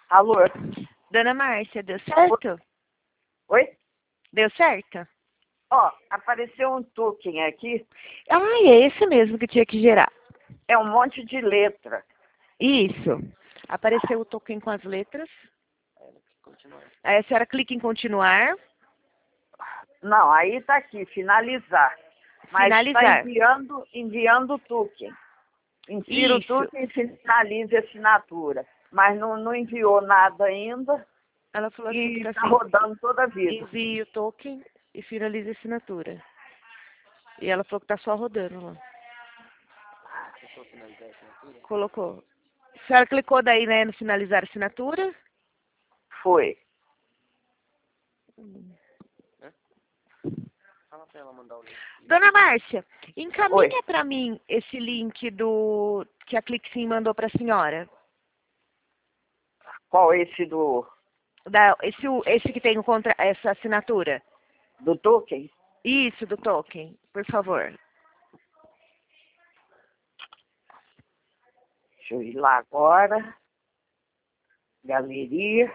Alô? Dona Márcia, deu certo? Oi? Deu certo? Ó, apareceu um token aqui. Ah, é esse mesmo que tinha que gerar. É um monte de letra. Isso. Apareceu o token com as letras. Aí a senhora clica em continuar. Não, aí tá aqui, finalizar. Mas Finalizar. está enviando o token. Insira o Isso. token e finalize a assinatura. Mas não enviou nada ainda Ela falou assim que e tá está assim. rodando toda a vida. Envie o token e finalize a assinatura. E ela falou que tá só rodando lá. Colocou. A senhora clicou daí, né, no finalizar a assinatura? Foi. Dona Márcia, Oi. encaminha para mim esse link do que a ClickSim mandou para a senhora. Qual esse do Esse que tem essa assinatura. token? Isso, do token, por favor. Deixa eu ir lá agora. Galeria.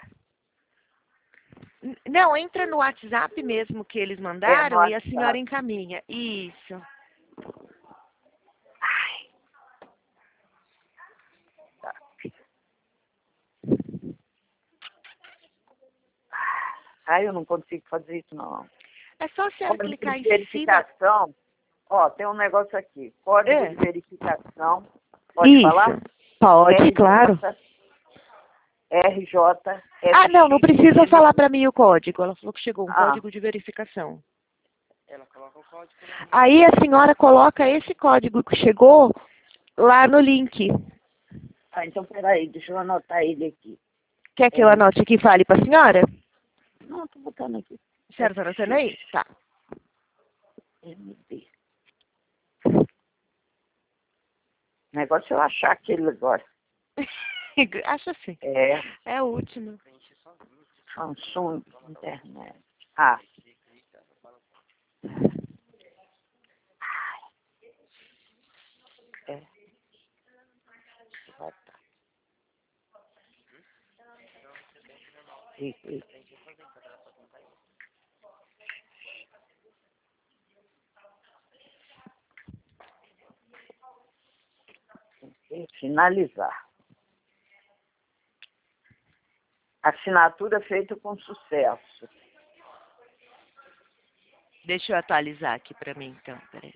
Não, entra no WhatsApp mesmo que eles No mandaram e a senhora WhatsApp. encaminha. Isso. Ai. Tá. Ai, eu não consigo fazer isso, não. É só a senhora Código clicar de em cima. verificação. Ó, tem um negócio aqui. Código É. de verificação. Pode falar? Pode, RJ, claro. RJ. Ah, não precisa falar para mim o código. Ela falou que chegou um Ah, código de verificação. Aí a senhora coloca esse código que chegou lá no link. então peraí, deixa eu anotar ele aqui. Quer que eu anote aqui e fale para a senhora? Não, tô botando aqui. A senhora está anotando aí? Tá. MD. O negócio é eu achar aquele agora. Acho assim. É o último. Samsung Internet. Ah. É. Ah, tá. E. Finalizar. Assinatura feita com sucesso. Deixa eu atualizar aqui para mim, então. Peraí.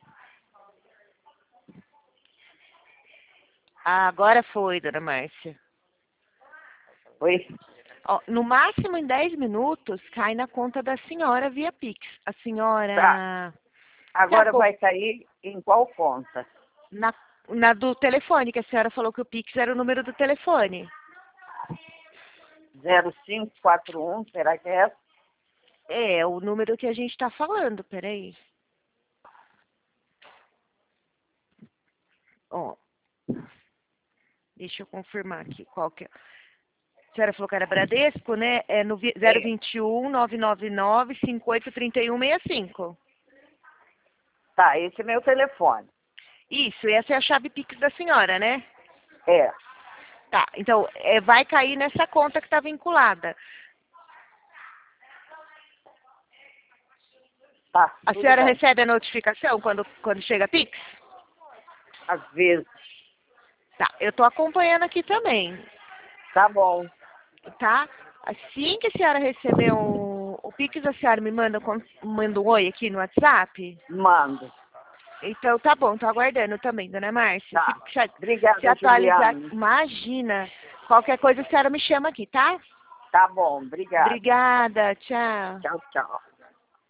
Ah, agora foi, dona Márcia. Oi? Ó, no máximo em 10 minutos cai na conta da senhora via Pix. A senhora... Tá. Agora vai cair em qual conta? Na do telefone, que a senhora falou que o Pix era o número do telefone. 0541, será que é essa? É, o número que a gente está falando, peraí. Ó, deixa eu confirmar aqui qual que é. A senhora falou que era Bradesco, né? É no 021 999 583165. Tá, esse é meu telefone. Isso, essa é a chave Pix da senhora, né? É. Tá, então vai cair nessa conta que está vinculada. Tá. A senhora recebe a notificação quando chega a Pix? Às vezes. Tá, eu tô acompanhando aqui também. Tá bom. Tá? Assim que a senhora receber o Pix, a senhora me manda um oi aqui no WhatsApp? Mando. Então tá bom, tô aguardando também, dona Márcia. Tá. Se Obrigada, atualizar, Juliana. imagina. Qualquer coisa a senhora me chama aqui, tá? Tá bom, obrigada. Obrigada, tchau. Tchau, tchau.